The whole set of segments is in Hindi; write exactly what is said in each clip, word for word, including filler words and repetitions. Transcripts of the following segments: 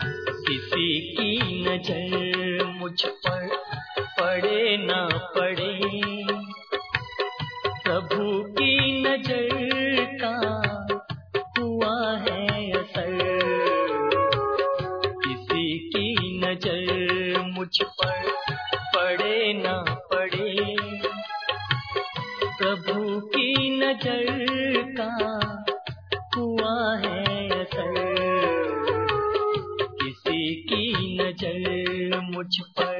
किसी की नजर मुझ पर पड़े ना पड़े, प्रभु की नजर का हुआ है असर। किसी की नजर मुझ पर पड़े ना पड़े, प्रभु की नजर का हुआ है असर। किसी की नजर मुझ पर।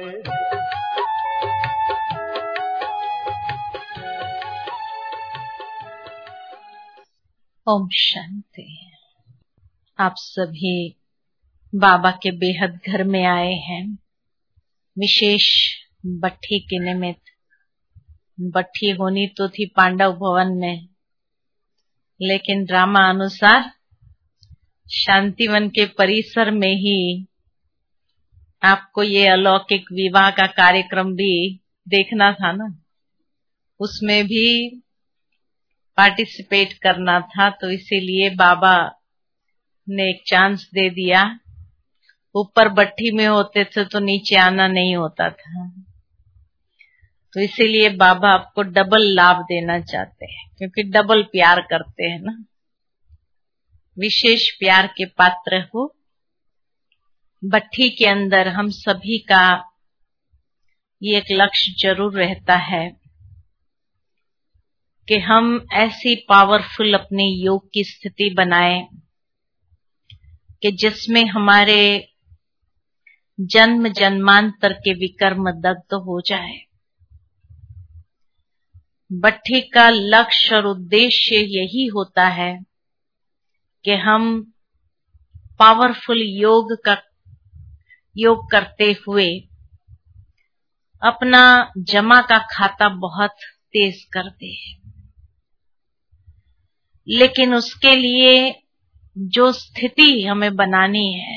ओम शांति। आप सभी बाबा के बेहद घर में आए हैं, विशेष बट्ठी के निमित्त। बट्ठी होनी तो थी पांडव भवन में, लेकिन ड्रामा अनुसार शांतिवन के परिसर में ही आपको ये अलौकिक विवाह का कार्यक्रम भी देखना था ना, उसमें भी पार्टिसिपेट करना था। तो इसीलिए बाबा ने एक चांस दे दिया। ऊपर बट्ठी में होते थे तो नीचे आना नहीं होता था, तो इसीलिए बाबा आपको डबल लाभ देना चाहते हैं, क्योंकि डबल प्यार करते हैं ना। विशेष प्यार के पात्र हो। बट्ठी के अंदर हम सभी का ये एक लक्ष्य जरूर रहता है कि हम ऐसी पावरफुल अपने योग की स्थिति बनाएं कि जिसमें हमारे जन्म जन्मांतर के विकर्म दग्ध हो जाए। बट्ठी का लक्ष्य और उद्देश्य यही होता है कि हम पावरफुल योग का योग करते हुए अपना जमा का खाता बहुत तेज कर दे। लेकिन उसके लिए जो स्थिति हमें बनानी है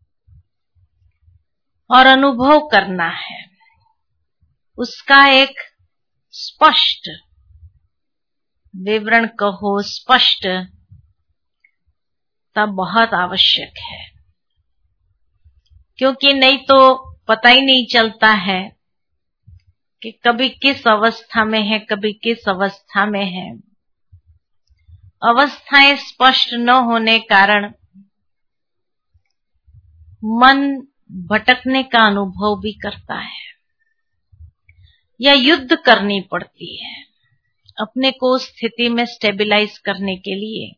और अनुभव करना है, उसका एक स्पष्ट विवरण कहो, स्पष्ट तब बहुत आवश्यक है। क्योंकि नहीं तो पता ही नहीं चलता है कि कभी किस अवस्था में है, कभी किस अवस्था में है। अवस्थाएं स्पष्ट न होने कारण मन भटकने का अनुभव भी करता है, या युद्ध करनी पड़ती है अपने को स्थिति में स्टेबलाइज करने के लिए।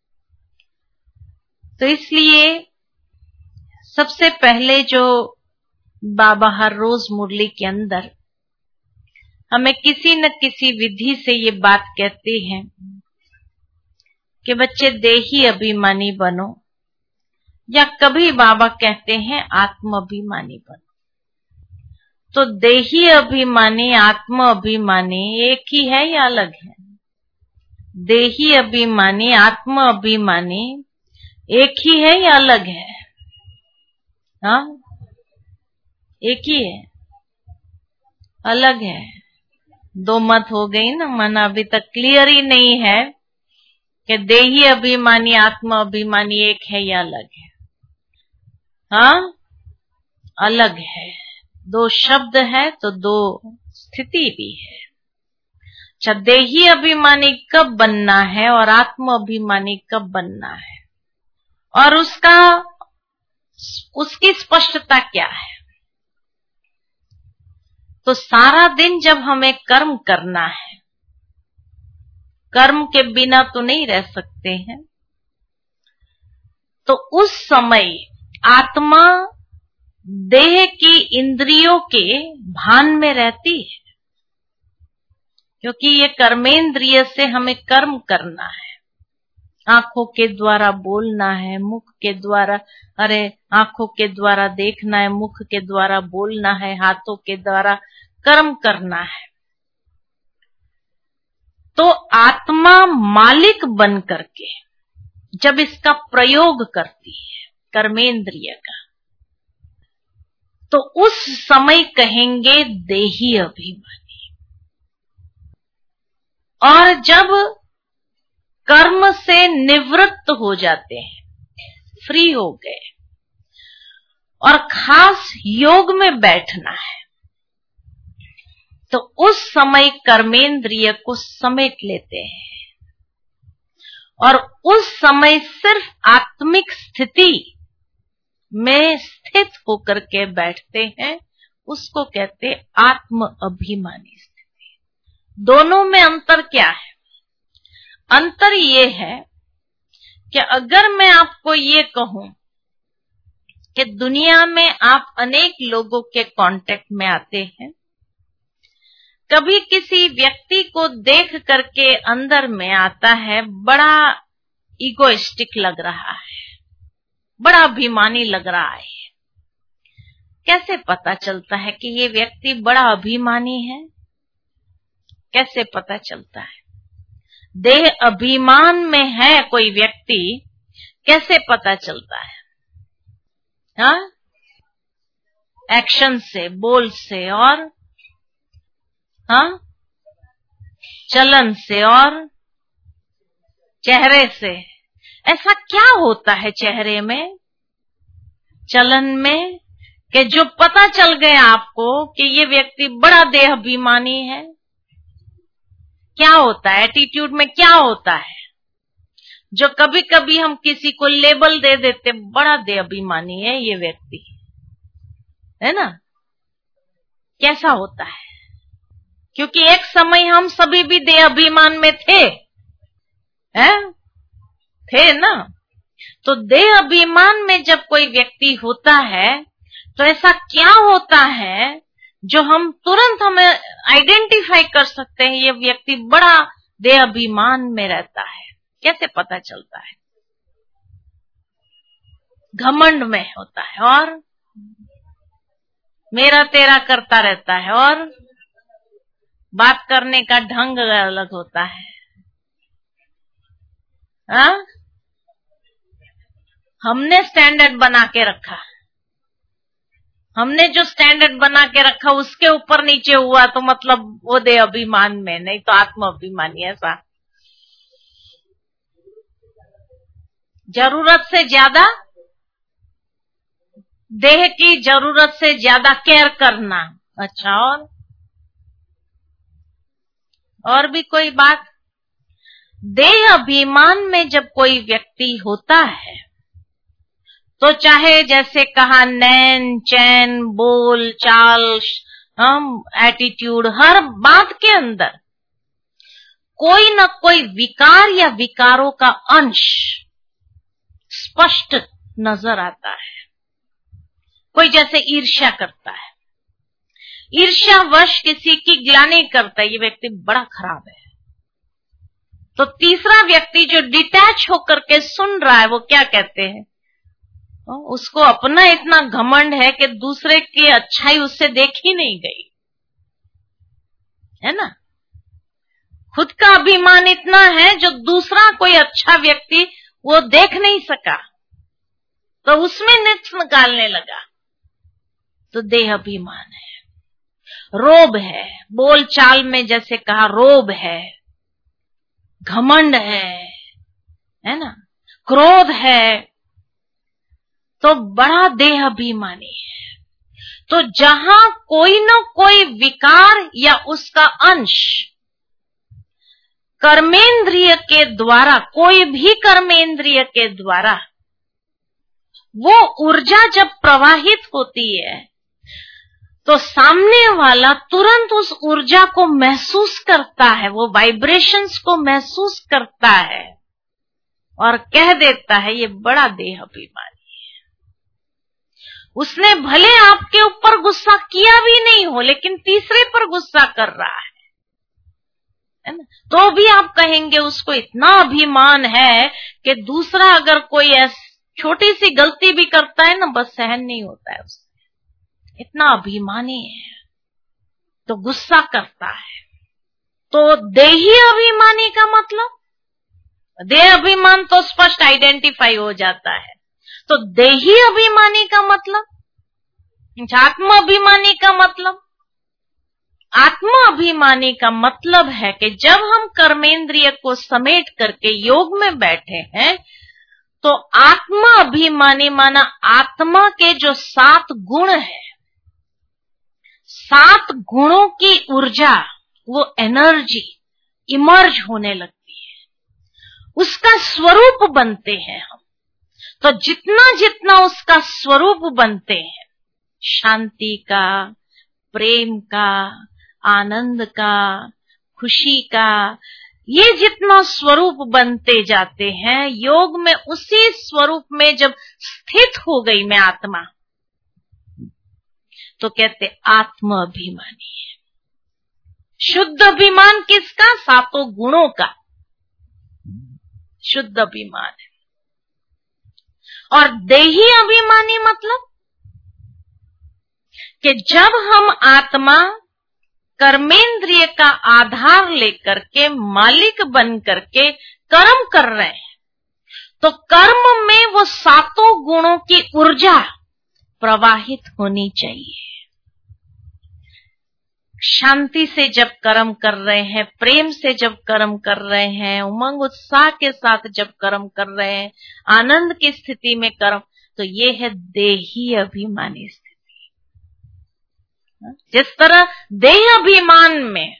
तो इसलिए सबसे पहले जो बाबा हर रोज मुरली के अंदर हमें किसी न किसी विधि से ये बात कहते हैं कि बच्चे देही अभिमानी बनो, या कभी बाबा कहते हैं आत्म अभिमानी बनो। तो देही अभिमानी आत्म अभिमानी एक ही है या अलग है? देही अभिमानी आत्म अभिमानी एक ही है या अलग है? हाँ, एक ही है, अलग है। दो मत हो गई ना, मन अभी तक क्लियर ही नहीं है कि देही अभिमानी आत्म अभिमानी एक है या अलग है। हाँ, अलग है। दो शब्द है तो दो स्थिति भी है। अच्छा, देही अभिमानी कब बनना है और आत्म अभिमानी कब बनना है, और उसका उसकी स्पष्टता क्या है? तो सारा दिन जब हमें कर्म करना है, कर्म के बिना तो नहीं रह सकते हैं, तो उस समय आत्मा देह की इंद्रियों के भान में रहती है, क्योंकि ये कर्मेंद्रिय से हमें कर्म करना है। आंखों के द्वारा बोलना है, मुख के द्वारा, अरे आंखों के द्वारा देखना है, मुख के द्वारा बोलना है, हाथों के द्वारा कर्म करना है। तो आत्मा मालिक बन करके जब इसका प्रयोग करती है कर्मेंद्रिय का, तो उस समय कहेंगे देही अभिमानी। और जब कर्म से निवृत्त हो जाते हैं, फ्री हो गए, और खास योग में बैठना है, तो उस समय कर्मेंद्रिय को समेट लेते हैं और उस समय सिर्फ आत्मिक स्थिति में स्थित होकर के बैठते हैं। उसको कहते हैं आत्म अभिमानी स्थिति। दोनों में अंतर क्या है? अंतर ये है कि अगर मैं आपको ये कहूं कि दुनिया में आप अनेक लोगों के कांटेक्ट में आते हैं, कभी किसी व्यक्ति को देख करके अंदर में आता है बड़ा इगोइस्टिक लग रहा है, बड़ा अभिमानी लग रहा है। कैसे पता चलता है कि ये व्यक्ति बड़ा अभिमानी है? कैसे पता चलता है? देह अभिमान में है कोई व्यक्ति, कैसे पता चलता है? हाँ, एक्शन से, बोल से और हाँ चलन से और चेहरे से। ऐसा क्या होता है चेहरे में, चलन में, कि जो पता चल गया आपको कि ये व्यक्ति बड़ा देह अभिमानी है? क्या होता है एटीट्यूड में? क्या होता है जो कभी कभी हम किसी को लेबल दे देते, बड़ा देह अभिमानी है ये व्यक्ति, है ना? कैसा होता है? क्योंकि एक समय हम सभी भी देह अभिमान में थे, हैं? थे ना? तो देह अभिमान में जब कोई व्यक्ति होता है तो ऐसा क्या होता है जो हम तुरंत हमें आइडेंटिफाई कर सकते हैं ये व्यक्ति बड़ा देह अभिमान में रहता है? कैसे पता चलता है? घमंड में होता है और मेरा तेरा करता रहता है और बात करने का ढंग अलग होता है। हाँ? हमने स्टैंडर्ड बना के रखा, हमने जो स्टैंडर्ड बना के रखा उसके ऊपर नीचे हुआ तो मतलब वो देह अभिमान में, नहीं तो आत्म अभिमानी। ऐसा जरूरत से ज्यादा, देह की जरूरत से ज्यादा केयर करना। अच्छा, और और भी कोई बात? देह अभिमान में जब कोई व्यक्ति होता है तो चाहे जैसे कहा नैन चैन, बोल चाल, हम एटीट्यूड, हर बात के अंदर कोई न कोई विकार या विकारों का अंश स्पष्ट नजर आता है। कोई जैसे ईर्ष्या करता है, ईर्ष्यावश किसी की ग्लानि करता है, ये व्यक्ति बड़ा खराब है। तो तीसरा व्यक्ति जो डिटैच होकर के सुन रहा है वो क्या कहते हैं? उसको अपना इतना घमंड है कि दूसरे की अच्छाई उससे देखी नहीं गई, है ना? खुद का अभिमान इतना है जो दूसरा कोई अच्छा व्यक्ति वो देख नहीं सका तो उसमें नुक्स निकालने लगा। तो देह अभिमान है, रोब है, बोल चाल में जैसे कहा रोब है, घमंड है, है ना? क्रोध है, तो बड़ा देह अभिमानी है। तो जहां कोई न कोई विकार या उसका अंश कर्मेंद्रिय के द्वारा, कोई भी कर्मेंद्रिय के द्वारा वो ऊर्जा जब प्रवाहित होती है तो सामने वाला तुरंत उस ऊर्जा को महसूस करता है, वो वाइब्रेशंस को महसूस करता है और कह देता है ये बड़ा देह अभिमानी। उसने भले आपके ऊपर गुस्सा किया भी नहीं हो लेकिन तीसरे पर गुस्सा कर रहा है, है ना? तो भी आप कहेंगे उसको इतना अभिमान है कि दूसरा अगर कोई छोटी सी गलती भी करता है ना, बस सहन नहीं होता है उससे, इतना अभिमानी है, तो गुस्सा करता है। तो देही अभिमानी का मतलब, देह अभिमान तो स्पष्ट आइडेंटिफाई हो जाता है, तो देही अभिमानी का मतलब, आत्म अभिमानी का मतलब, आत्म अभिमानी का मतलब है कि जब हम कर्मेंद्रिय को समेट करके योग में बैठे हैं तो आत्मा अभिमानी माना आत्मा के जो सात गुण है, सात गुणों की ऊर्जा, वो एनर्जी इमर्ज होने लगती है, उसका स्वरूप बनते हैं हम। तो जितना जितना उसका स्वरूप बनते हैं, शांति का, प्रेम का, आनंद का, खुशी का, ये जितना स्वरूप बनते जाते हैं, योग में उसी स्वरूप में जब स्थित हो गई मैं आत्मा, तो कहते आत्म अभिमानी है। शुद्ध अभिमान किसका? सातों गुणों का शुद्ध अभिमान है। और देही अभिमानी मतलब कि जब हम आत्मा कर्मेंद्रिय का आधार लेकर के, मालिक बन करके कर्म कर रहे हैं, तो कर्म में वो सातों गुणों की ऊर्जा प्रवाहित होनी चाहिए। शांति से जब कर्म कर रहे हैं, प्रेम से जब कर्म कर रहे हैं, उमंग उत्साह के साथ जब कर्म कर रहे हैं, आनंद की स्थिति में कर्म, तो ये है देही अभिमानी स्थिति। जिस तरह देह अभिमान में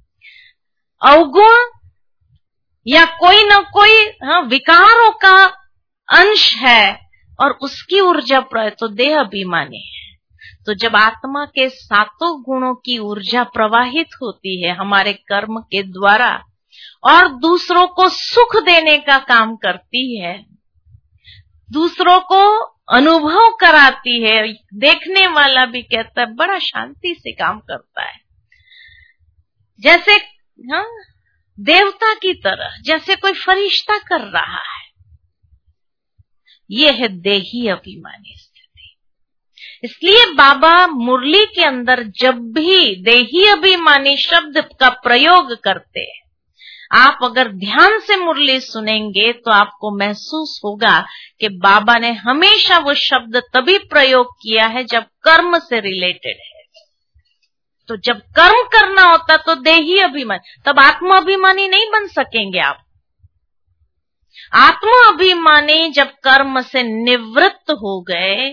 अवगुण या कोई न कोई हाँ, विकारों का अंश है और उसकी ऊर्जा प्रय, तो देह अभिमानी है। तो जब आत्मा के सातों गुणों की ऊर्जा प्रवाहित होती है हमारे कर्म के द्वारा और दूसरों को सुख देने का काम करती है, दूसरों को अनुभव कराती है, देखने वाला भी कहता है बड़ा शांति से काम करता है, जैसे हाँ, देवता की तरह, जैसे कोई फरिश्ता कर रहा है। ये है देही अभिमानी स्थिति। इसलिए बाबा मुरली के अंदर जब भी देही अभिमानी शब्द का प्रयोग करते हैं, आप अगर ध्यान से मुरली सुनेंगे तो आपको महसूस होगा कि बाबा ने हमेशा वो शब्द तभी प्रयोग किया है जब कर्म से रिलेटेड है। तो जब कर्म करना होता तो देही अभिमानी, तब आत्मा अभिमानी नहीं बन सकेंगे आप। आत्मा अभिमानी जब कर्म से निवृत्त हो गए,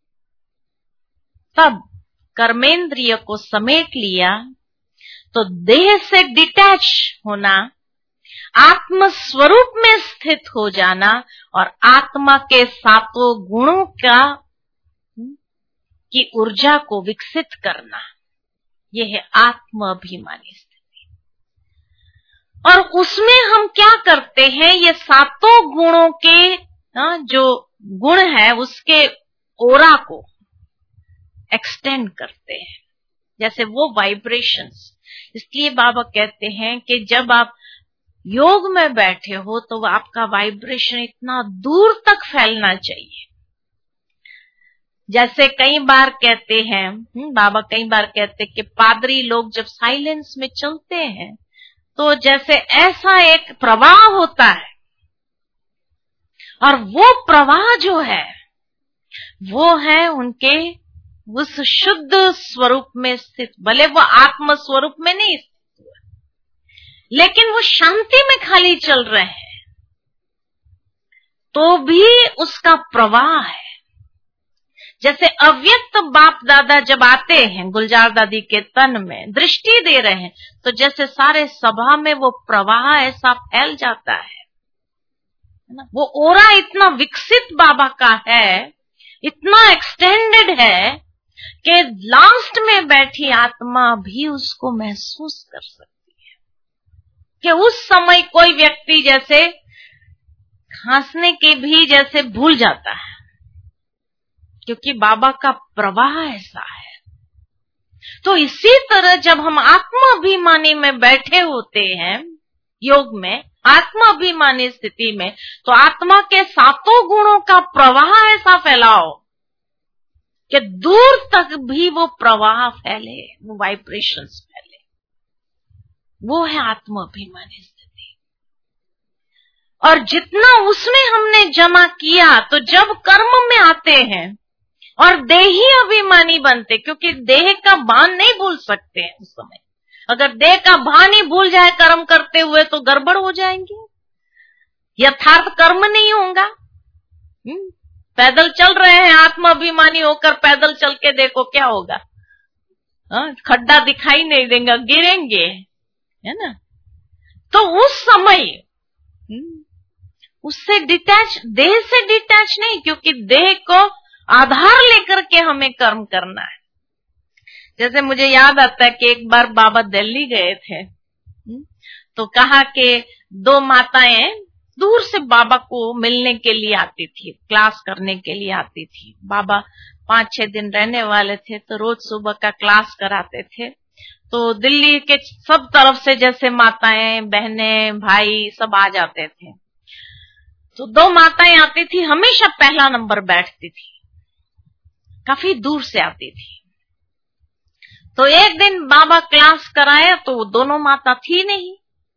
तब कर्मेंद्रिय को समेट लिया, तो देह से डिटैच होना, आत्म स्वरूप में स्थित हो जाना और आत्मा के सातों गुणों का की ऊर्जा को विकसित करना, यह है आत्म अभिमानी स्थिति। और उसमें हम क्या करते हैं, ये सातों गुणों के जो गुण है उसके ओरा को एक्सटेंड करते हैं, जैसे वो वाइब्रेशंस। इसलिए बाबा कहते हैं कि जब आप योग में बैठे हो तो आपका वाइब्रेशन इतना दूर तक फैलना चाहिए। जैसे कई बार कहते हैं बाबा, कई बार कहते हैं कि पादरी लोग जब साइलेंस में चलते हैं तो जैसे ऐसा एक प्रवाह होता है, और वो प्रवाह जो है वो है उनके उस शुद्ध स्वरूप में स्थित, भले वो आत्म स्वरूप में नहीं स्थित हुआ, लेकिन वो शांति में खाली चल रहे हैं, तो भी उसका प्रवाह है। जैसे अव्यक्त बाप दादा जब आते हैं गुलजार दादी के तन में दृष्टि दे रहे हैं, तो जैसे सारे सभा में वो प्रवाह ऐसा फैल जाता है ना। वो ओरा इतना विकसित बाबा का है, इतना एक्सटेंडेड है कि लास्ट में बैठी आत्मा भी उसको महसूस कर सकती है। कि उस समय कोई व्यक्ति जैसे खांसने के भी जैसे भूल जाता है, क्योंकि बाबा का प्रवाह ऐसा है। तो इसी तरह जब हम आत्मा अभिमानी में बैठे होते हैं योग में, आत्मा अभिमानी स्थिति में, तो आत्मा के सातों गुणों का प्रवाह ऐसा फैलाओ कि दूर तक भी वो प्रवाह फैले, वो वाइब्रेशंस फैले। वो है आत्मा अभिमानी स्थिति। और जितना उसमें हमने जमा किया, तो जब कर्म में आते हैं और देही अभिमानी बनते, क्योंकि देह का भान नहीं भूल सकते हैं उस समय। अगर देह का भान ही भूल जाए कर्म करते हुए तो गड़बड़ हो जाएंगे, यथार्थ कर्म नहीं होगा। हुँ? पैदल चल रहे हैं, आत्माभिमानी होकर पैदल चल के देखो क्या होगा। हाँ, खड्डा दिखाई नहीं देगा, गिरेंगे, है ना। तो उस समय उससे डिटैच, देह से डिटैच नहीं, क्योंकि देह को आधार लेकर के हमें कर्म करना है। जैसे मुझे याद आता है कि एक बार बाबा दिल्ली गए थे, तो कहा कि दो माताएं दूर से बाबा को मिलने के लिए आती थी, क्लास करने के लिए आती थी। बाबा पांच छह दिन रहने वाले थे, तो रोज सुबह का क्लास कराते थे। तो दिल्ली के सब तरफ से जैसे माताएं, बहनें, भाई सब आ जाते थे। तो दो माताएं आती थी, हमेशा पहला नंबर बैठती थी, काफी दूर से आती थी। तो एक दिन बाबा क्लास कराया तो वो दोनों माता थी नहीं।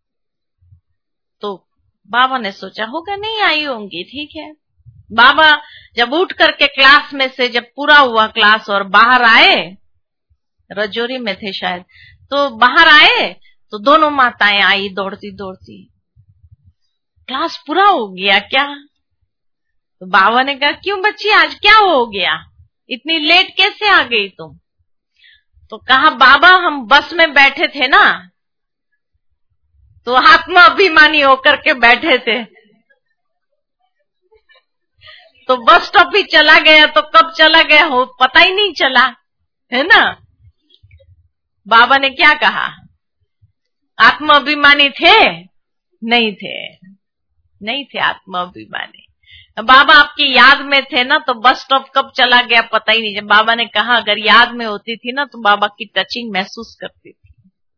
तो बाबा ने सोचा होगा नहीं आई होंगी, ठीक है। बाबा जब उठ करके क्लास में से जब पूरा हुआ क्लास और बाहर आए, रजौरी में थे शायद, तो बाहर आए तो दोनों माताएं आई दौड़ती दौड़ती। क्लास पूरा हो गया क्या? तो बाबा ने कहा क्यों बच्ची, आज क्या हो गया, इतनी लेट कैसे आ गई तुम? तो कहा बाबा हम बस में बैठे थे ना, तो आत्मा अभिमानी होकर के बैठे थे, तो बस स्टॉप ही चला गया, तो कब चला गया हो पता ही नहीं चला, है ना। बाबा ने क्या कहा, आत्मा अभिमानी थे? नहीं थे, नहीं थे आत्मा अभिमानी। बाबा आपकी याद में थे ना, तो बस स्टॉप कब चला गया पता ही नहीं। जब बाबा ने कहा अगर याद में होती थी ना, तो बाबा की टचिंग महसूस करती थी,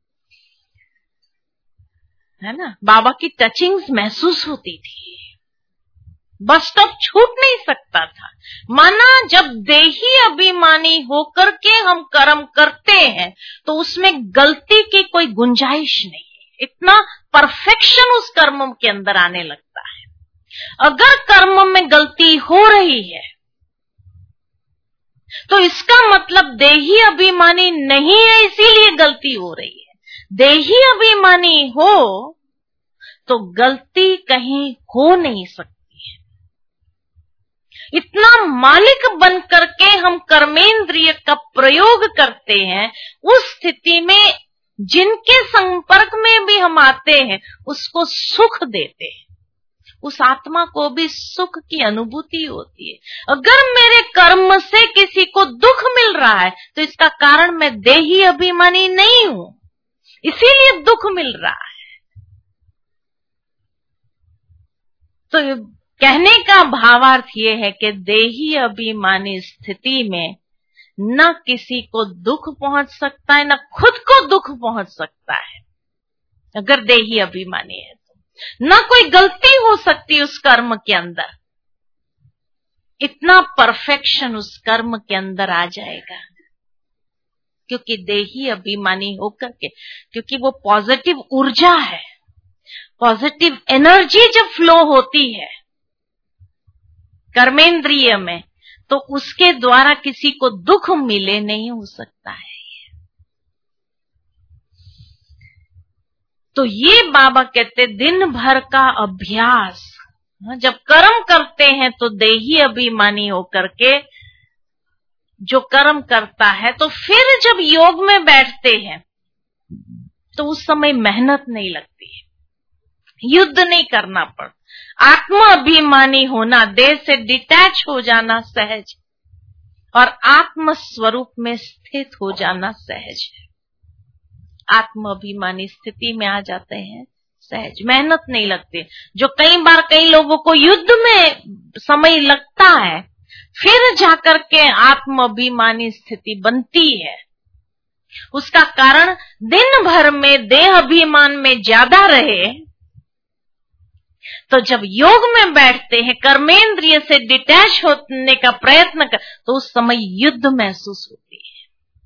है ना। बाबा की टचिंग्स महसूस होती थी, बस स्टॉप छूट नहीं सकता था। माना जब देही अभिमानी होकर के हम कर्म करते हैं तो उसमें गलती की कोई गुंजाइश नहीं है, इतना परफेक्शन उस कर्म के अंदर आने लगता है। अगर कर्म में गलती हो रही है तो इसका मतलब देही अभिमानी नहीं है, इसीलिए गलती हो रही है। देही अभिमानी हो तो गलती कहीं हो नहीं सकती है। इतना मालिक बन करके हम कर्मेंद्रिय का प्रयोग करते हैं, उस स्थिति में जिनके संपर्क में भी हम आते हैं उसको सुख देते हैं, उस आत्मा को भी सुख की अनुभूति होती है। अगर मेरे कर्म से किसी को दुख मिल रहा है तो इसका कारण मैं देही अभिमानी नहीं हूं, इसीलिए दुख मिल रहा है। तो कहने का भावार्थ ये है कि देही अभिमानी स्थिति में न किसी को दुख पहुंच सकता है, न खुद को दुख पहुंच सकता है। अगर देही अभिमानी है ना कोई गलती हो सकती उस कर्म के अंदर, इतना परफेक्शन उस कर्म के अंदर आ जाएगा, क्योंकि देही अभिमानी होकर के, क्योंकि वो पॉजिटिव ऊर्जा है, पॉजिटिव एनर्जी जब फ्लो होती है कर्मेंद्रिय में, तो उसके द्वारा किसी को दुख मिले नहीं हो सकता है। तो ये बाबा कहते दिन भर का अभ्यास, जब कर्म करते हैं तो देही अभिमानी होकर के जो कर्म करता है, तो फिर जब योग में बैठते हैं तो उस समय मेहनत नहीं लगती है, युद्ध नहीं करना पड़ता। आत्मा अभिमानी होना, देह से डिटैच हो जाना सहज, और आत्म स्वरूप में स्थित हो जाना सहज है। आत्म अभिमानी स्थिति में आ जाते हैं सहज, मेहनत नहीं लगती। जो कई बार कई लोगों को युद्ध में समय लगता है, फिर जाकर के आत्म अभिमानी स्थिति बनती है। उसका कारण दिन भर में देह अभिमान में ज्यादा रहे, तो जब योग में बैठते हैं, कर्मेंद्रिय से डिटैच होने का प्रयत्न कर, तो उस समय युद्ध महसूस होती है,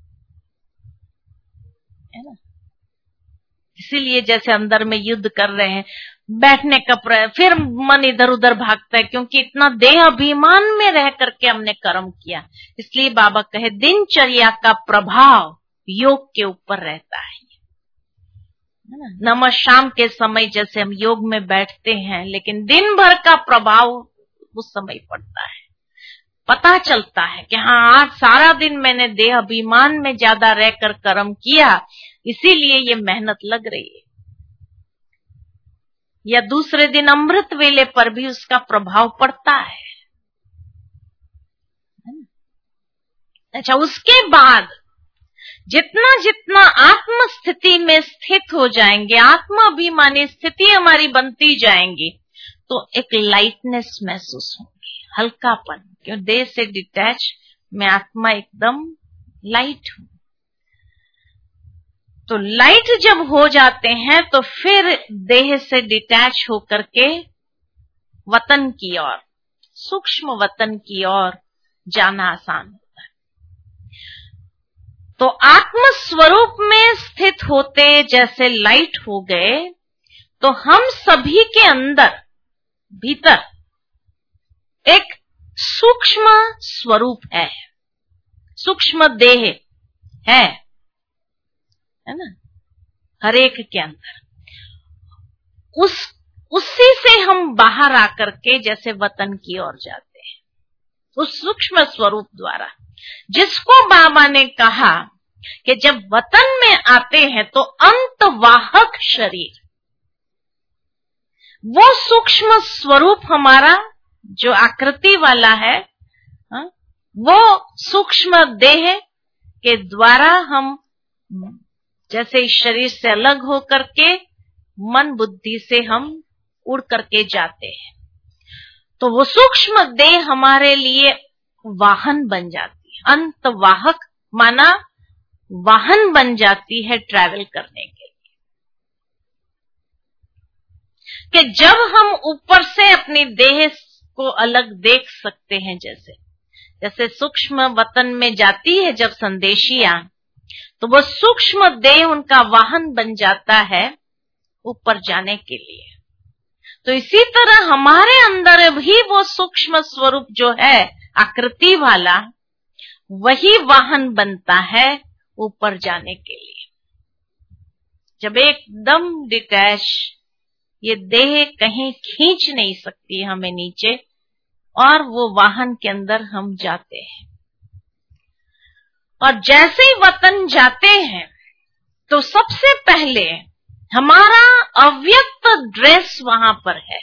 है ना। इसीलिए जैसे अंदर में युद्ध कर रहे हैं, बैठने का प्रयत्न, फिर मन इधर उधर भागता है, क्योंकि इतना देह अभिमान में रह करके हमने कर्म किया। इसलिए बाबा कहे दिनचर्या का प्रभाव योग के ऊपर रहता है। नमः शाम के समय जैसे हम योग में बैठते हैं, लेकिन दिन भर का प्रभाव उस समय पड़ता है। पता चलता है कि हाँ, आज सारा दिन मैंने देह अभिमान में ज्यादा रहकर कर्म किया, इसीलिए ये मेहनत लग रही है। या दूसरे दिन अमृत वेले पर भी उसका प्रभाव पड़ता है। अच्छा, उसके बाद जितना जितना आत्म स्थिति में स्थित हो जाएंगे, आत्मा अभिमानी स्थिति हमारी बनती जाएंगी, तो एक लाइटनेस महसूस होगी, हल्कापन, क्यों देह से डिटैच, मैं आत्मा एकदम लाइट हूं। तो लाइट जब हो जाते हैं तो फिर देह से डिटैच होकर के वतन की ओर, सूक्ष्म वतन की ओर जाना आसान होता है। तो आत्म स्वरूप में स्थित होते जैसे लाइट हो गए, तो हम सभी के अंदर भीतर एक सूक्ष्म स्वरूप है, सूक्ष्म देह है, है ना, हर एक के अंदर। उस उसी से हम बाहर आकर के जैसे वतन की ओर जाते हैं, उस सूक्ष्म स्वरूप द्वारा, जिसको बाबा ने कहा कि जब वतन में आते हैं तो अंतवाहक शरीर, वो सूक्ष्म स्वरूप हमारा जो आकृति वाला है, वो सूक्ष्म देह के द्वारा हम जैसे इस शरीर से अलग हो करके मन बुद्धि से हम उड़ करके जाते हैं, तो वो सूक्ष्म देह हमारे लिए वाहन बन जाती है। अंतवाहक माना वाहन बन जाती है ट्रैवल करने के लिए। कि जब हम ऊपर से अपनी देह को अलग देख सकते हैं, जैसे जैसे सूक्ष्म वतन में जाती है जब संदेशिया, तो वो सूक्ष्म देह उनका वाहन बन जाता है ऊपर जाने के लिए। तो इसी तरह हमारे अंदर भी वो सूक्ष्म स्वरूप जो है आकृति वाला, वही वाहन बनता है ऊपर जाने के लिए। जब एकदम डिटैच, ये देह कहीं खींच नहीं सकती हमें नीचे, और वो वाहन के अंदर हम जाते हैं। और जैसे ही वतन जाते हैं तो सबसे पहले हमारा अव्यक्त ड्रेस वहां पर है,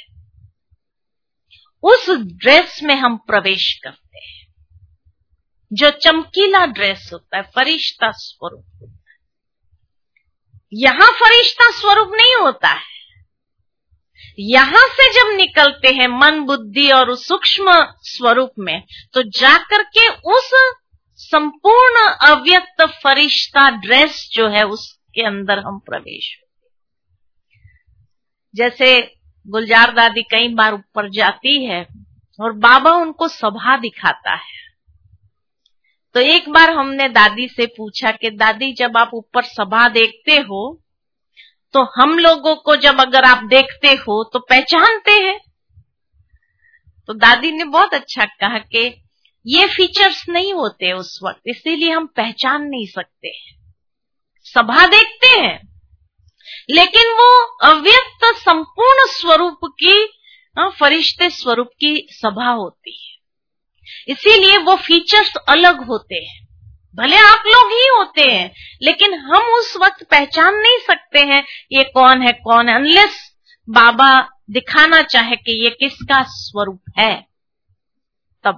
उस ड्रेस में हम प्रवेश करते हैं, जो चमकीला ड्रेस होता है, फरिश्ता स्वरूप होता है। यहां फरिश्ता स्वरूप नहीं होता है, यहां से जब निकलते हैं मन बुद्धि और उस सूक्ष्म स्वरूप में, तो जाकर के उस संपूर्ण अव्यक्त फरिश्ता ड्रेस जो है उसके अंदर हम प्रवेश होते। जैसे गुलजार दादी कई बार ऊपर जाती है और बाबा उनको सभा दिखाता है, तो एक बार हमने दादी से पूछा कि दादी, जब आप ऊपर सभा देखते हो तो हम लोगों को जब अगर आप देखते हो तो पहचानते हैं? तो दादी ने बहुत अच्छा कहा कि ये फीचर्स नहीं होते उस वक्त, इसीलिए हम पहचान नहीं सकते। सभा देखते हैं लेकिन वो अव्यक्त संपूर्ण स्वरूप की, फरिश्ते स्वरूप की सभा होती है, इसीलिए वो फीचर्स अलग होते हैं। भले आप लोग ही होते हैं, लेकिन हम उस वक्त पहचान नहीं सकते हैं ये कौन है कौन है, अनलेस बाबा दिखाना चाहे कि ये किसका स्वरूप है। तब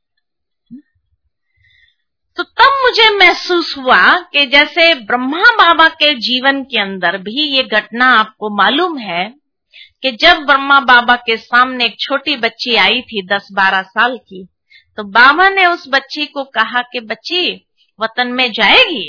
तो तब मुझे महसूस हुआ कि जैसे ब्रह्मा बाबा के जीवन के अंदर भी ये घटना आपको मालूम है कि जब ब्रह्मा बाबा के सामने एक छोटी बच्ची आई थी दस बारह साल की, तो बाबा ने उस बच्ची को कहा कि बच्ची वतन में जाएगी?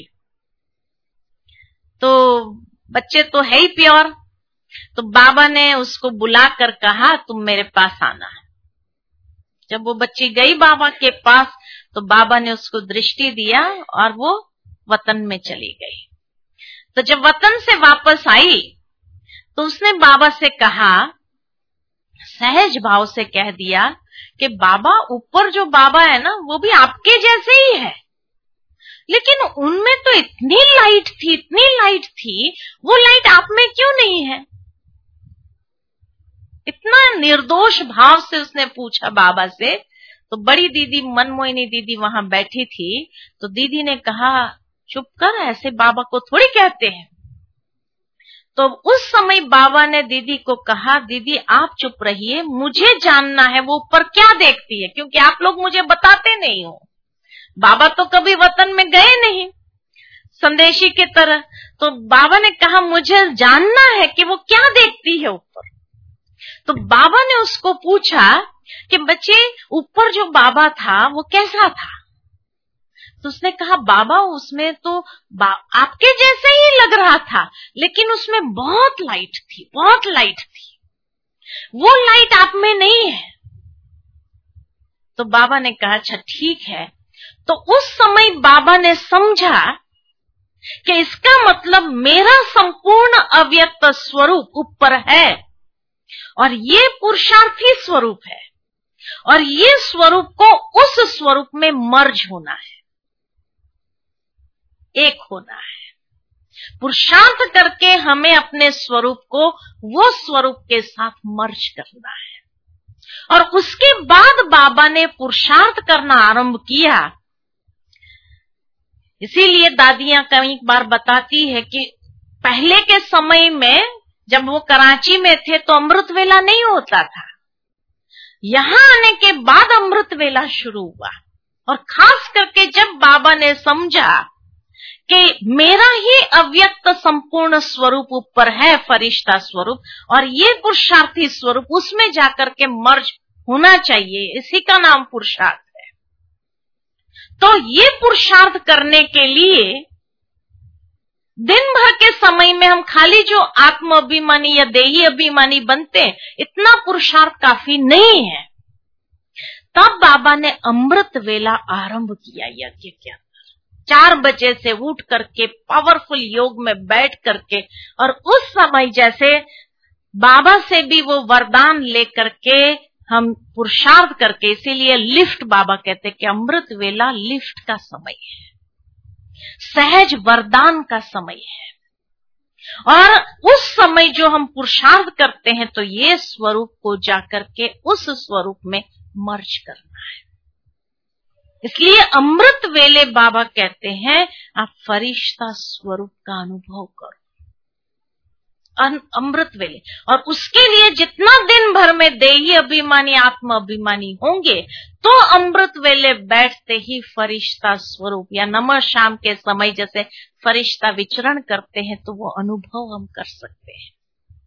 तो बच्चे तो है ही प्योर, तो बाबा ने उसको बुलाकर कहा तुम मेरे पास आना। जब वो बच्ची गई बाबा के पास, तो बाबा ने उसको दृष्टि दिया और वो वतन में चली गई। तो जब वतन से वापस आई तो उसने बाबा से कहा, सहज भाव से कह दिया कि बाबा, ऊपर जो बाबा है ना वो भी आपके जैसे ही है, लेकिन उनमें तो इतनी लाइट थी, इतनी लाइट थी, वो लाइट आप में क्यों नहीं है? इतना निर्दोष भाव से उसने पूछा बाबा से। तो बड़ी दीदी मनमोहिनी दीदी वहां बैठी थी, तो दीदी ने कहा चुप कर, ऐसे बाबा को थोड़ी कहते हैं। तो उस समय बाबा ने दीदी को कहा, दीदी आप चुप रहिए, मुझे जानना है वो ऊपर क्या देखती है, क्योंकि आप लोग मुझे बताते नहीं हो। बाबा तो कभी वतन में गए नहीं संदेशी की तरह। तो बाबा ने कहा मुझे जानना है कि वो क्या देखती है ऊपर। तो बाबा ने उसको पूछा कि बच्चे ऊपर जो बाबा था वो कैसा था। तो उसने कहा बाबा उसमें तो आपके जैसे ही लग रहा था, लेकिन उसमें बहुत लाइट थी, बहुत लाइट थी, वो लाइट आप में नहीं है। तो बाबा ने कहा अच्छा ठीक है। तो उस समय बाबा ने समझा कि इसका मतलब मेरा संपूर्ण अव्यक्त स्वरूप ऊपर है और ये पुरुषार्थी स्वरूप है, और ये स्वरूप को उस स्वरूप में मर्ज होना है, एक होना है। पुरुषार्थ करके हमें अपने स्वरूप को वो स्वरूप के साथ मर्ज करना है। और उसके बाद बाबा ने पुरुषार्थ करना आरंभ किया। इसीलिए दादियां कई बार बताती है कि पहले के समय में जब वो कराची में थे तो अमृत वेला नहीं होता था, यहां आने के बाद अमृत वेला शुरू हुआ। और खास करके जब बाबा ने समझा कि मेरा ही अव्यक्त संपूर्ण स्वरूप ऊपर है, फरिश्ता स्वरूप, और ये पुरुषार्थी स्वरूप उसमें जाकर के मर्ज होना चाहिए, इसी का नाम पुरुषार्थ है। तो ये पुरुषार्थ करने के लिए दिन भर के समय में हम खाली जो आत्म अभिमानी या देही अभिमानी बनते हैं, इतना पुरुषार्थ काफी नहीं है। तब बाबा ने अमृत वेला आरंभ किया यज्ञ के अंदर, चार बजे से उठ करके पावरफुल योग में बैठ करके, और उस समय जैसे बाबा से भी वो वरदान लेकर के हम पुरुषार्थ करके, इसीलिए लिफ्ट बाबा कहते कि अमृत वेला लिफ्ट का समय है, सहज वरदान का समय है। और उस समय जो हम पुरुषार्थ करते हैं तो ये स्वरूप को जाकर के उस स्वरूप में मर्ज करना है। इसलिए अमृत वेले बाबा कहते हैं आप फरिश्ता स्वरूप का अनुभव करो, अमृत वेले। और उसके लिए जितना दिन भर में देही अभिमानी आत्म अभिमानी होंगे, तो अमृत वेले बैठते ही फरिश्ता स्वरूप या नमः शाम के समय जैसे फरिश्ता विचरण करते हैं तो वो अनुभव हम कर सकते हैं।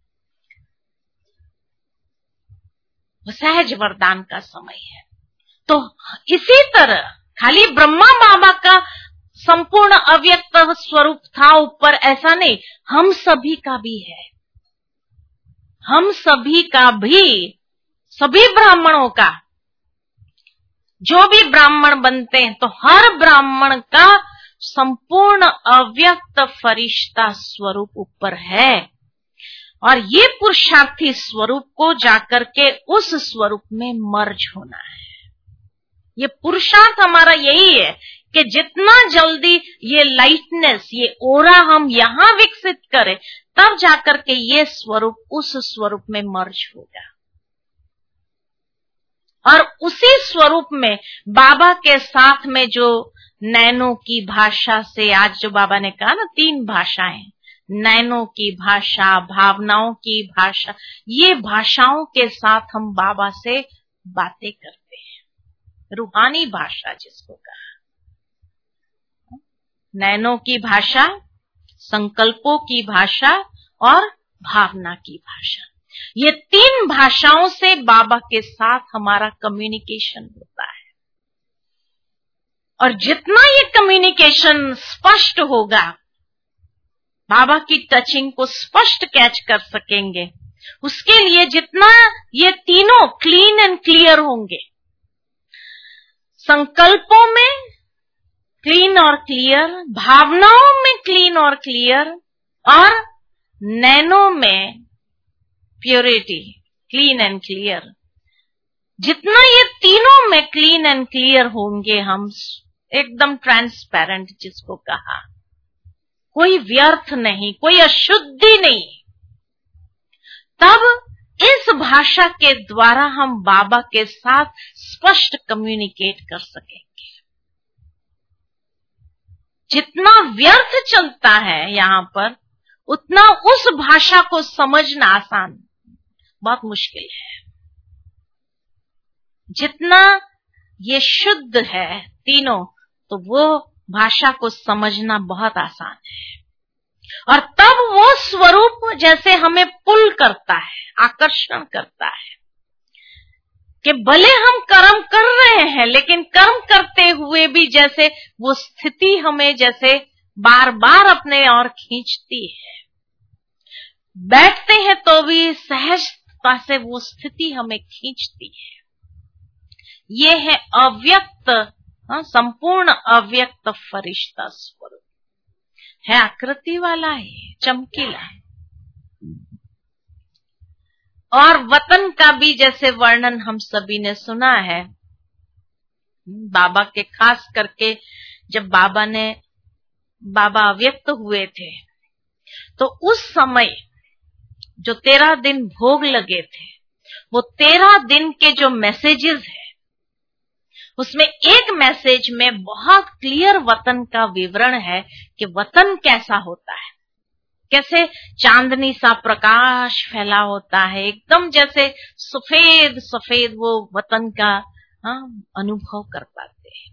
वो सहज वरदान का समय है। तो इसी तरह खाली ब्रह्मा बाबा का संपूर्ण अव्यक्त स्वरूप था ऊपर, ऐसा नहीं, हम सभी का भी है, हम सभी का भी, सभी ब्राह्मणों का, जो भी ब्राह्मण बनते हैं तो हर ब्राह्मण का संपूर्ण अव्यक्त फरिश्ता स्वरूप ऊपर है। और ये पुरुषार्थी स्वरूप को जाकर के उस स्वरूप में मर्ज होना है। ये पुरुषार्थ हमारा यही है कि जितना जल्दी ये लाइटनेस, ये ओरा हम यहां विकसित करें, तब जाकर के ये स्वरूप उस स्वरूप में मर्ज होगा। और उसी स्वरूप में बाबा के साथ में जो नैनों की भाषा से, आज जो बाबा ने कहा ना तीन भाषाएं, नैनों की भाषा, भावनाओं की भाषा, ये भाषाओं के साथ हम बाबा से बातें करते हैं। रूहानी भाषा जिसको कहा, नैनों की भाषा, संकल्पों की भाषा और भावना की भाषा, ये तीन भाषाओं से बाबा के साथ हमारा कम्युनिकेशन होता है। और जितना ये कम्युनिकेशन स्पष्ट होगा, बाबा की टचिंग को स्पष्ट कैच कर सकेंगे, उसके लिए जितना ये तीनों क्लीन एंड क्लियर होंगे, संकल्पों में क्लीन और क्लियर, भावनाओं में क्लीन और क्लियर, और नैनो में प्योरिटी, क्लीन एंड क्लियर, जितना ये तीनों में क्लीन एंड क्लियर होंगे, हम एकदम ट्रांसपेरेंट जिसको कहा, कोई व्यर्थ नहीं, कोई अशुद्धि नहीं, तब इस भाषा के द्वारा हम बाबा के साथ स्पष्ट कम्युनिकेट कर सकेंगे। जितना व्यर्थ चलता है यहाँ पर, उतना उस भाषा को समझना आसान, बहुत मुश्किल है। जितना ये शुद्ध है तीनों, तो वो भाषा को समझना बहुत आसान है। और तब वो स्वरूप जैसे हमें पुल करता है, आकर्षण करता है कि भले हम कर्म कर रहे हैं, लेकिन कर्म करते हुए भी जैसे वो स्थिति हमें जैसे बार बार अपने ओर खींचती है। बैठते हैं तो भी सहजता से वो स्थिति हमें खींचती है। ये है अव्यक्त, हाँ, संपूर्ण अव्यक्त फरिश्ता स्वरूप है। आकृति वाला है, चमकीला है। और वतन का भी जैसे वर्णन हम सभी ने सुना है बाबा के, खास करके जब बाबा ने बाबा अव्यक्त हुए थे, तो उस समय जो तेरह दिन भोग लगे थे, वो तेरह दिन के जो मैसेजेस है, उसमें एक मैसेज में बहुत क्लियर वतन का विवरण है कि वतन कैसा होता है, कैसे चांदनी सा प्रकाश फैला होता है, एकदम जैसे सफेद सफेद वो वतन का हाँ, अनुभव कर पाते हैं।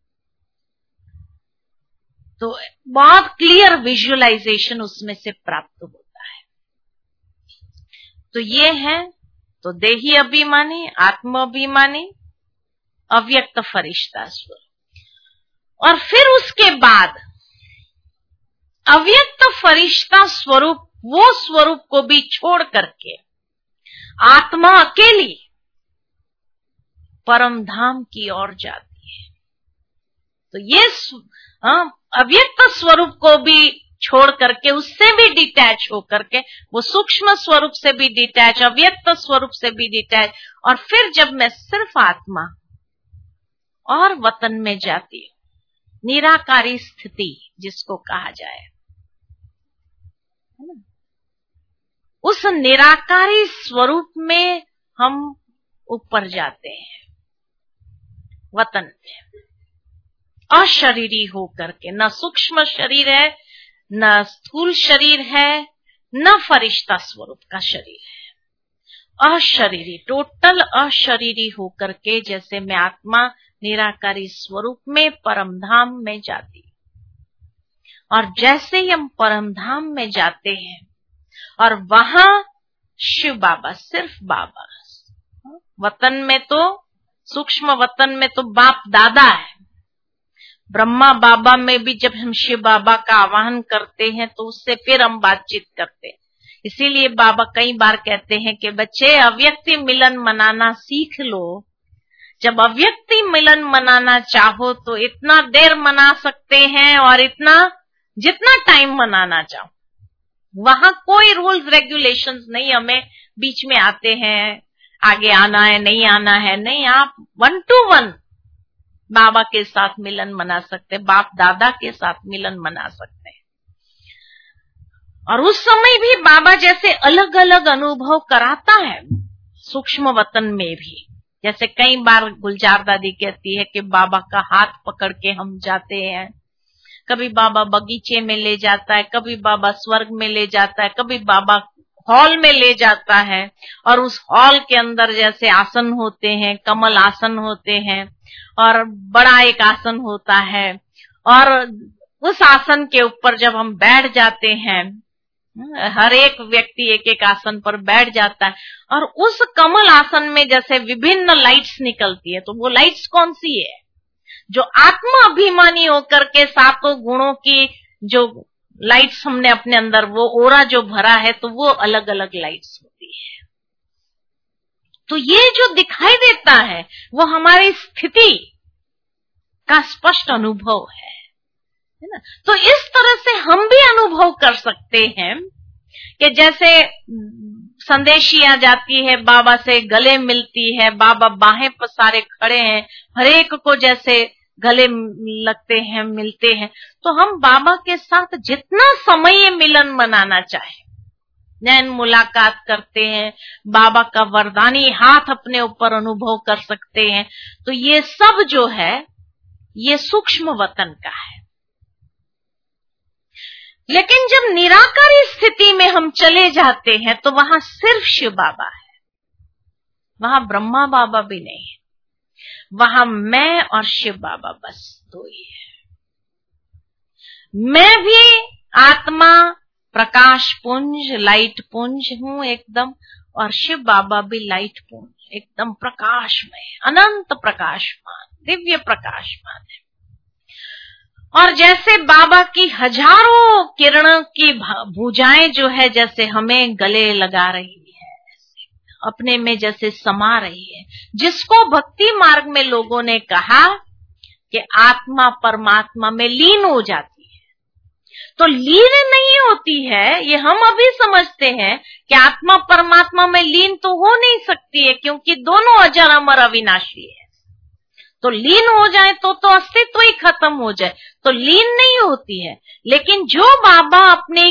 तो बहुत क्लियर विजुअलाइजेशन उसमें से प्राप्त होता है। तो ये है तो देही अभिमानी, आत्म अभिमानी, अव्यक्त फरिश्ता स्वरूप। और फिर उसके बाद अव्यक्त फरिश्ता स्वरूप, वो स्वरूप को भी छोड़ करके आत्मा अकेली परम धाम की ओर जाती है। तो ये अव्यक्त स्वरूप को भी छोड़ करके, उससे भी डिटैच होकर के, वो सूक्ष्म स्वरूप से भी डिटैच, अव्यक्त स्वरूप से भी डिटैच, और फिर जब मैं सिर्फ आत्मा और वतन में जाती हूं, निराकारी स्थिति जिसको कहा जाए, उस निराकारी स्वरूप में हम ऊपर जाते हैं, वतन में अशरीरी होकर के। न सूक्ष्म शरीर है, न स्थूल शरीर है, न फरिश्ता स्वरूप का शरीर है, अशरीरी, टोटल अशरीरी होकर के जैसे मैं आत्मा निराकारी स्वरूप में परम धाम में जाती। और जैसे ही हम परम धाम में जाते हैं और वहां शिव बाबा, सिर्फ बाबा, वतन में तो सूक्ष्म वतन में तो बाप दादा है, ब्रह्मा बाबा में भी जब हम शिव बाबा का आवाहन करते हैं तो उससे फिर हम बातचीत करते हैं। इसीलिए बाबा कई बार कहते हैं कि बच्चे अव्यक्ति मिलन मनाना सीख लो। जब अव्यक्ति मिलन मनाना चाहो तो इतना देर मना सकते हैं और इतना जितना टाइम मनाना चाहो, वहां कोई रूल्स रेगुलेशंस नहीं हमें बीच में आते हैं, आगे आना है नहीं आना है, नहीं, आप वन टू वन बाबा के साथ मिलन मना सकते, बाप दादा के साथ मिलन मना सकते हैं। और उस समय भी बाबा जैसे अलग अलग अनुभव कराता है सूक्ष्म वतन में भी। जैसे कई बार गुलजार दादी कहती है कि बाबा का हाथ पकड़ के हम जाते हैं, कभी बाबा बगीचे में ले जाता है, कभी बाबा स्वर्ग में ले जाता है, कभी बाबा हॉल में ले जाता है, और उस हॉल के अंदर जैसे आसन होते हैं, कमल आसन होते हैं, और बड़ा एक आसन होता है, और उस आसन के ऊपर जब हम बैठ जाते हैं, हर एक व्यक्ति एक एक आसन पर बैठ जाता है, और उस कमल आसन में जैसे विभिन्न लाइट्स निकलती है। तो वो लाइट्स कौन सी है? जो आत्मा अभिमानी होकर के सातों गुणों की जो लाइट्स हमने अपने अंदर, वो ओरा जो भरा है, तो वो अलग अलग लाइट्स होती है। तो ये जो दिखाई देता है वो हमारी स्थिति का स्पष्ट अनुभव है, है ना। तो इस तरह से हम भी अनुभव कर सकते हैं कि जैसे संदेशी आ जाती है, बाबा से गले मिलती है, बाबा बाहें पसारे खड़े हैं, हरेक को जैसे गले लगते हैं, मिलते हैं। तो हम बाबा के साथ जितना समय ये मिलन मनाना चाहे नैन मुलाकात करते हैं, बाबा का वरदानी हाथ अपने ऊपर अनुभव कर सकते हैं। तो ये सब जो है ये सूक्ष्म वतन का है। लेकिन जब निराकारी स्थिति में हम चले जाते हैं तो वहां सिर्फ शिव बाबा है, वहां ब्रह्मा बाबा भी नहीं है, वहां मैं और शिव बाबा बस दो ही है। मैं भी आत्मा प्रकाश पुंज, लाइट पुंज हूं एकदम, और शिव बाबा भी लाइट पुंज, एकदम प्रकाशमय, अनंत प्रकाशमान, दिव्य प्रकाशमान है। और जैसे बाबा की हजारों किरणों की भुजाएं जो है जैसे हमें गले लगा रही है, अपने में जैसे समा रही है, जिसको भक्ति मार्ग में लोगों ने कहा कि आत्मा परमात्मा में लीन हो जाती है। तो लीन नहीं होती है, ये हम अभी समझते हैं कि आत्मा परमात्मा में लीन तो हो नहीं सकती है, क्योंकि दोनों अजर अमर अविनाशी है। तो लीन हो जाए तो तो अस्तित्व ही खत्म हो जाए, तो लीन नहीं होती है। लेकिन जो बाबा अपने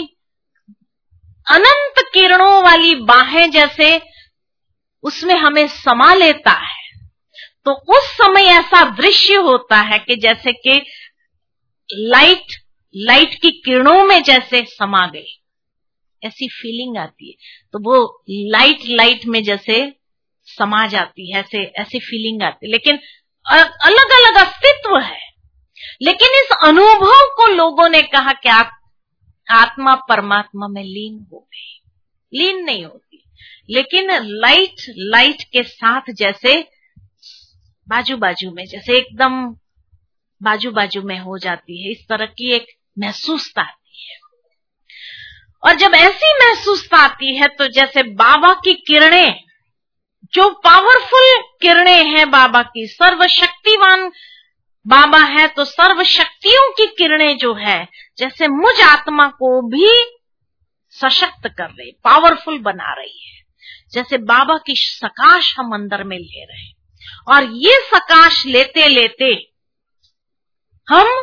अनंत किरणों वाली बाहें जैसे उसमें हमें समा लेता है, तो उस समय ऐसा दृश्य होता है कि जैसे कि लाइट लाइट की किरणों में जैसे समा गई, ऐसी फीलिंग आती है। तो वो लाइट लाइट में जैसे समा जाती है, ऐसे ऐसी फीलिंग आती है। लेकिन अलग अलग अस्तित्व है, लेकिन इस अनुभव को लोगों ने कहा कि आप आत्मा परमात्मा में लीन हो गई। लीन नहीं होती, लेकिन लाइट लाइट के साथ जैसे बाजू बाजू में, जैसे एकदम बाजू बाजू में हो जाती है, इस तरह की एक महसूसता आती है। और जब ऐसी महसूसता आती है तो जैसे बाबा की किरणें, जो पावरफुल किरणें हैं बाबा की, सर्वशक्तिवान बाबा है, तो सर्व शक्तियों की किरणें जो है जैसे मुझ आत्मा को भी सशक्त कर रही, पावरफुल बना रही है। जैसे बाबा की सकाश हम अंदर में ले रहे हैं, और ये सकाश लेते लेते हम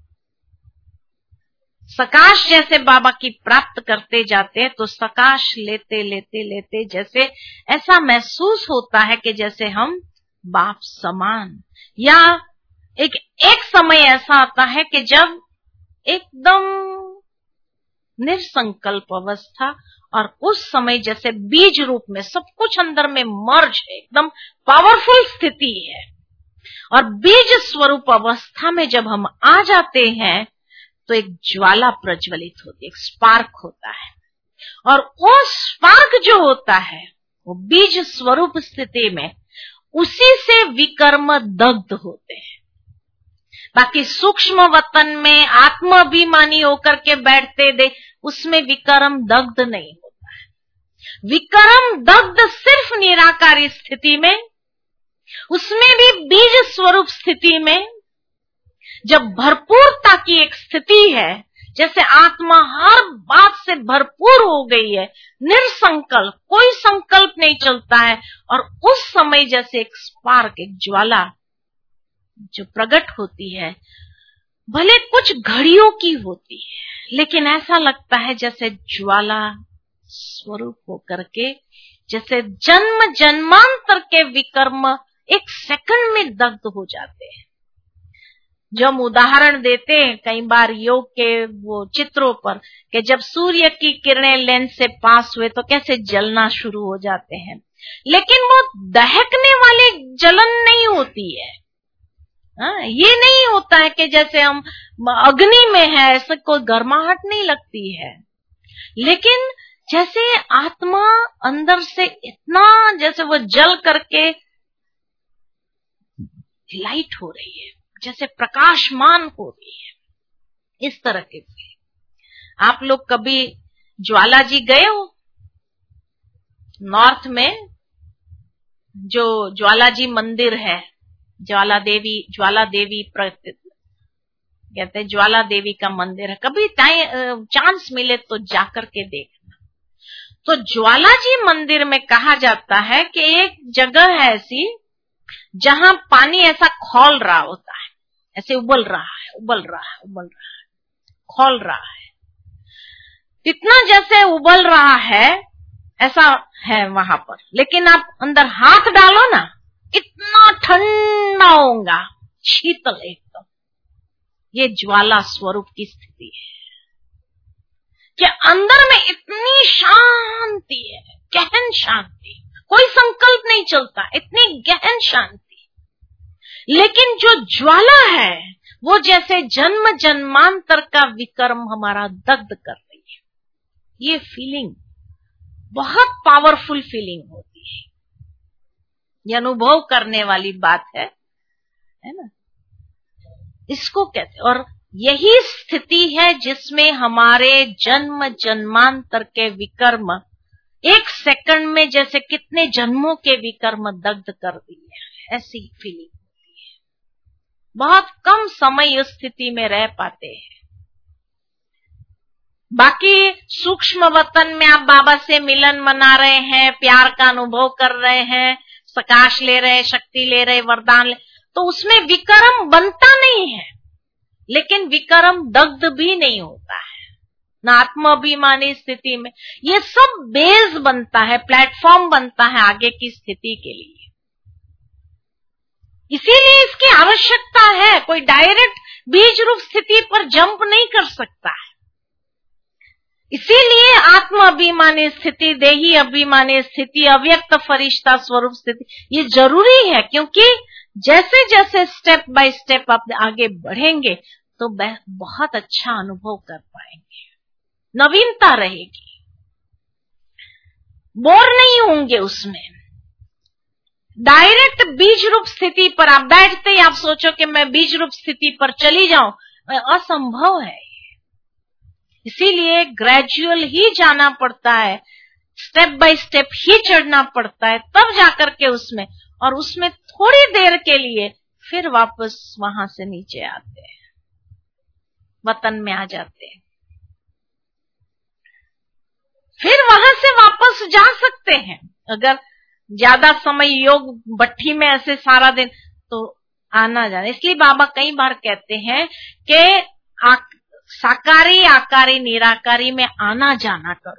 सकाश जैसे बाबा की प्राप्त करते जाते हैं, तो सकाश लेते लेते लेते जैसे ऐसा महसूस होता है कि जैसे हम बाप समान, या एक एक समय ऐसा आता है कि जब एकदम निसंकल्प अवस्था, और उस समय जैसे बीज रूप में सब कुछ अंदर में मर्ज है, एकदम पावरफुल स्थिति है। और बीज स्वरूप अवस्था में जब हम आ जाते हैं तो एक ज्वाला प्रज्वलित होती है, एक स्पार्क होता है, और वो स्पार्क जो होता है वो बीज स्वरूप स्थिति में उसी से विकर्म दग्ध होते हैं। बाकी सूक्ष्म वतन में आत्माभिमानी होकर के बैठते दे, उसमें विकर्म दग्ध नहीं होता है। विकर्म दग्ध सिर्फ निराकारी स्थिति में, उसमें भी बीज स्वरूप स्थिति में, जब भरपूरता की एक स्थिति है, जैसे आत्मा हर बात से भरपूर हो गई है, निरसंकल्प, कोई संकल्प नहीं चलता है, और उस समय जैसे एक स्पार्क, एक ज्वाला जो प्रकट होती है, भले कुछ घड़ियों की होती है, लेकिन ऐसा लगता है जैसे ज्वाला स्वरूप होकर के, जैसे जन्म जन्मांतर के विकर्म एक सेकंड में दग्ध हो जाते हैं। जो हम उदाहरण देते हैं कई बार योग के वो चित्रों पर, कि जब सूर्य की किरणें लेंस से पास हुए तो कैसे जलना शुरू हो जाते हैं, लेकिन वो दहकने वाली जलन नहीं होती है। हाँ, ये नहीं होता है कि जैसे हम अग्नि में है, ऐसे कोई गर्माहट नहीं लगती है, लेकिन जैसे आत्मा अंदर से इतना जैसे वो जल करके लाइट हो रही है, जैसे प्रकाशमान हो रही है, इस तरह के। आप लोग कभी ज्वाला जी गए हो? नॉर्थ में जो ज्वाला जी मंदिर है, ज्वाला देवी, ज्वाला देवी कहते हैं, ज्वाला देवी का मंदिर है। कभी टाइम चांस मिले तो जाकर के देखना। तो ज्वाला जी मंदिर में कहा जाता है कि एक जगह है ऐसी जहां पानी ऐसा खौल रहा होता है, ऐसे उबल रहा है, उबल रहा है, उबल रहा है, खौल रहा है। इतना जैसे उबल रहा है ऐसा है वहां पर, लेकिन आप अंदर हाथ डालो ना, इतना ठंडा होगा, शीतल एकदम। ये ज्वाला स्वरूप की स्थिति है कि अंदर में इतनी शांति है, गहन शांति, कोई संकल्प नहीं चलता, इतनी गहन शांति। लेकिन जो ज्वाला है वो जैसे जन्म जन्मांतर का विकर्म हमारा दग्ध कर रही है। ये फीलिंग बहुत पावरफुल फीलिंग होती है, ये अनुभव करने वाली बात है, है ना। इसको कहते, और यही स्थिति है जिसमें हमारे जन्म जन्मांतर के विकर्म एक सेकंड में जैसे कितने जन्मों के विकर्म दग्ध कर दिए, ऐसी फीलिंग होती है। बहुत कम समय उस स्थिति में रह पाते हैं। बाकी सूक्ष्म वतन में आप बाबा से मिलन मना रहे हैं, प्यार का अनुभव कर रहे हैं, प्रकाश ले रहे, शक्ति ले रहे, वरदान ले, तो उसमें विकर्म बनता नहीं है, लेकिन विकर्म दग्ध भी नहीं होता है न। आत्माभिमानी स्थिति में ये सब बेस बनता है, प्लेटफॉर्म बनता है आगे की स्थिति के लिए। इसीलिए इसकी आवश्यकता है। कोई डायरेक्ट बीज रूप स्थिति पर जंप नहीं कर सकता है। इसीलिए आत्म अभिमानी स्थिति, देही अभिमानी स्थिति, अव्यक्त फरिश्ता स्वरूप स्थिति, ये जरूरी है, क्योंकि जैसे जैसे स्टेप बाय स्टेप आप आगे बढ़ेंगे तो बहुत अच्छा अनुभव कर पाएंगे, नवीनता रहेगी, बोर नहीं होंगे उसमें। डायरेक्ट बीज रूप स्थिति पर आप बैठते ही आप सोचो कि मैं बीज रूप स्थिति पर चली जाऊं, असंभव है। इसीलिए ग्रेजुअल ही जाना पड़ता है, स्टेप बाय स्टेप ही चढ़ना पड़ता है, तब जाकर के उसमें, और उसमें थोड़ी देर के लिए फिर वापस वहां से नीचे आते हैं, वतन में आ जाते हैं, फिर वहां से वापस जा सकते हैं। अगर ज्यादा समय योग भट्ठी में ऐसे सारा दिन, तो आना जाना। इसलिए बाबा कई बार कहते हैं कि साकारी आकारी निराकारी में आना जाना करो,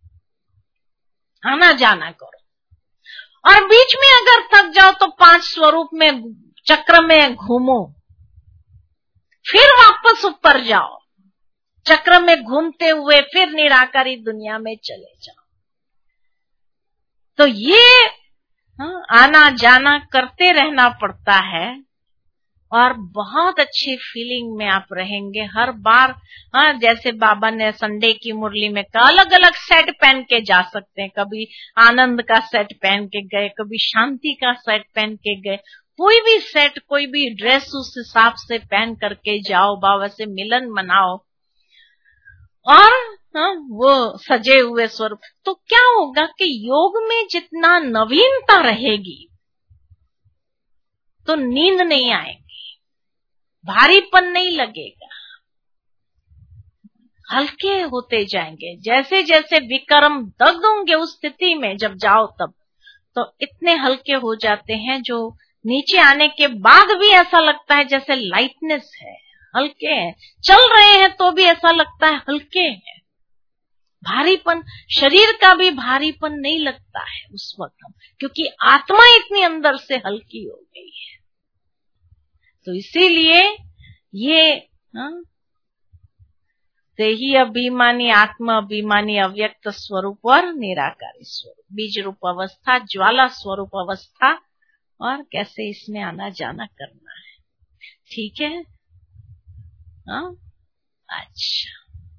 आना जाना करो। और बीच में अगर थक जाओ तो पांच स्वरूप में चक्र में घूमो, फिर वापस ऊपर जाओ, चक्र में घूमते हुए फिर निराकारी दुनिया में चले जाओ। तो ये हाँ, आना जाना करते रहना पड़ता है, और बहुत अच्छी फीलिंग में आप रहेंगे हर बार। हाँ, जैसे बाबा ने संडे की मुरली में कहा, अलग अलग सेट पहन के जा सकते हैं। कभी आनंद का सेट पहन के गए, कभी शांति का सेट पहन के गए, कोई भी सेट, कोई भी ड्रेस उस हिसाब से पहन करके जाओ, बाबा से मिलन मनाओ, और हाँ, वो सजे हुए स्वरूप। तो क्या होगा कि योग में जितना नवीनता रहेगी तो नींद नहीं आएगी, भारीपन नहीं लगेगा, हल्के होते जाएंगे। जैसे जैसे विकर्म दग्ध होंगे उस स्थिति में जब जाओ तब, तो इतने हल्के हो जाते हैं, जो नीचे आने के बाद भी ऐसा लगता है जैसे लाइटनेस है, हल्के हैं। चल रहे हैं तो भी ऐसा लगता है हल्के हैं, भारीपन, शरीर का भी भारीपन नहीं लगता है उस वक्त, क्योंकि आत्मा इतनी अंदर से हल्की हो गई है। तो इसीलिए ये हाँ, देही अभिमानी, आत्मा अभिमानी, अव्यक्त स्वरूप और निराकारी स्वरूप, बीज रूप अवस्था, ज्वाला स्वरूप अवस्था, और कैसे इसमें आना जाना करना है। ठीक है, हाँ, अच्छा।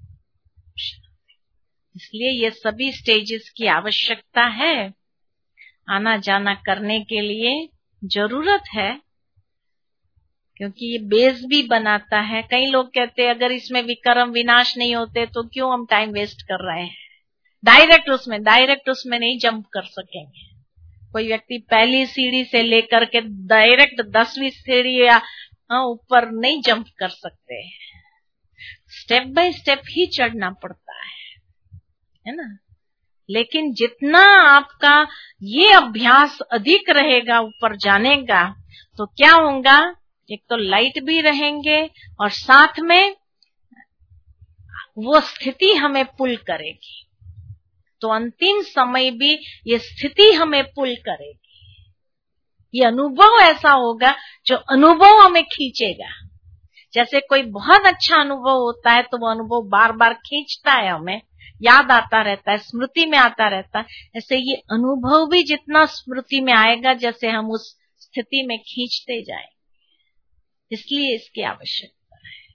इसलिए ये सभी स्टेजेस की आवश्यकता है, आना जाना करने के लिए जरूरत है, क्योंकि ये बेस भी बनाता है। कई लोग कहते हैं अगर इसमें विकर्म विनाश नहीं होते तो क्यों हम टाइम वेस्ट कर रहे हैं, डायरेक्ट उसमें डायरेक्ट उसमें नहीं जंप कर सकेंगे। कोई व्यक्ति पहली सीढ़ी से लेकर के डायरेक्ट दसवीं सीढ़ी या ऊपर नहीं जंप कर सकते, स्टेप बाय स्टेप ही चढ़ना पड़ता है, है ना। लेकिन जितना आपका ये अभ्यास अधिक रहेगा ऊपर जाने का, तो क्या होगा, एक तो लाइट भी रहेंगे और साथ में वो स्थिति हमें पुल करेगी। तो अंतिम समय भी ये स्थिति हमें पुल करेगी। ये अनुभव ऐसा होगा जो अनुभव हमें खींचेगा। जैसे कोई बहुत अच्छा अनुभव होता है तो वो अनुभव बार बार खींचता है, हमें याद आता रहता है, स्मृति में आता रहता है। ऐसे ये अनुभव भी जितना स्मृति में आएगा, जैसे हम उस स्थिति में खींचते जाएंगे। इसलिए इसकी आवश्यकता है।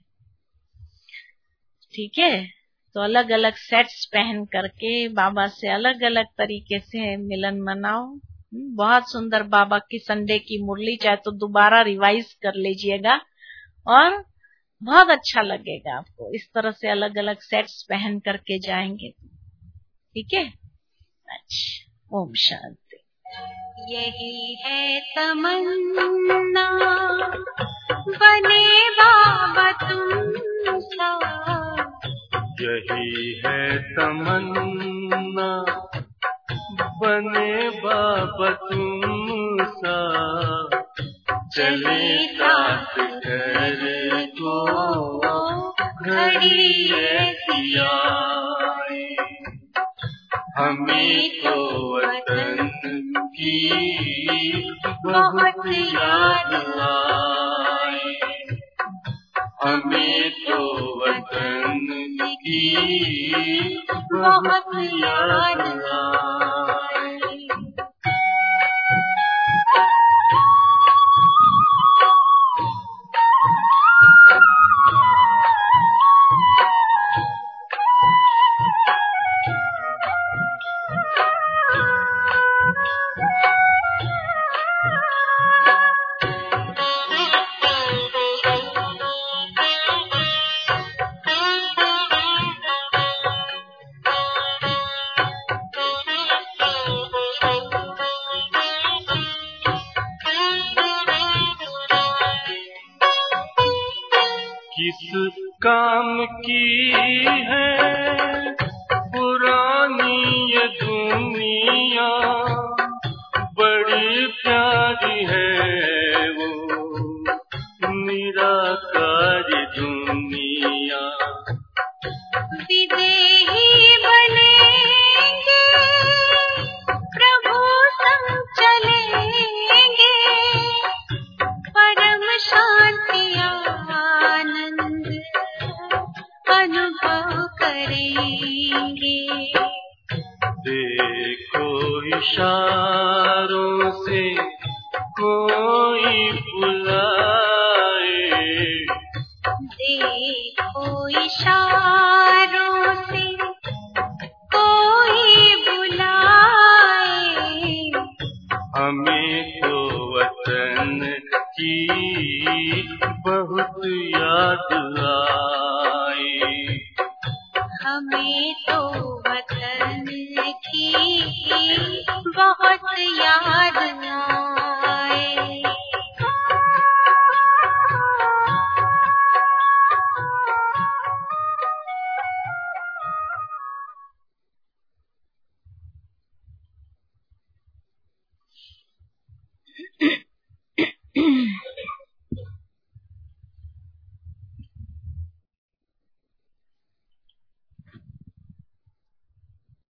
ठीक है, तो अलग अलग सेट्स पहन करके बाबा से अलग अलग तरीके से मिलन मनाओ। बहुत सुंदर बाबा की संडे की मुरली, चाहे तो दोबारा रिवाइज कर लीजिएगा और बहुत अच्छा लगेगा आपको। इस तरह से अलग अलग सेट्स पहन करके जाएंगे। ठीक है, अच्छा, ओम शांति। यही है तमन्ना बने बाबा तुम सा, यही है तमन्ना बने बाबा तुम सा, चले साथ घर को घड़ी ऐसी आए, हमें तो वतन की बहुत याद आए, हमें तो वतन की बहुत याद आए। किस काम की है पुरानी ये दुनिया, बड़ी प्यारी है वो निराकारी दुनिया। विदेही बनेंगे प्रभु संग चलेंगे, परम शांति आनंद अनुभव करेंगे। देखो इशारों से कोई बुलाए, देखो इशारों से कोई बुलाए, हमें तो वतन की बहुत याद आए, हमें तो वतन की बहुत याद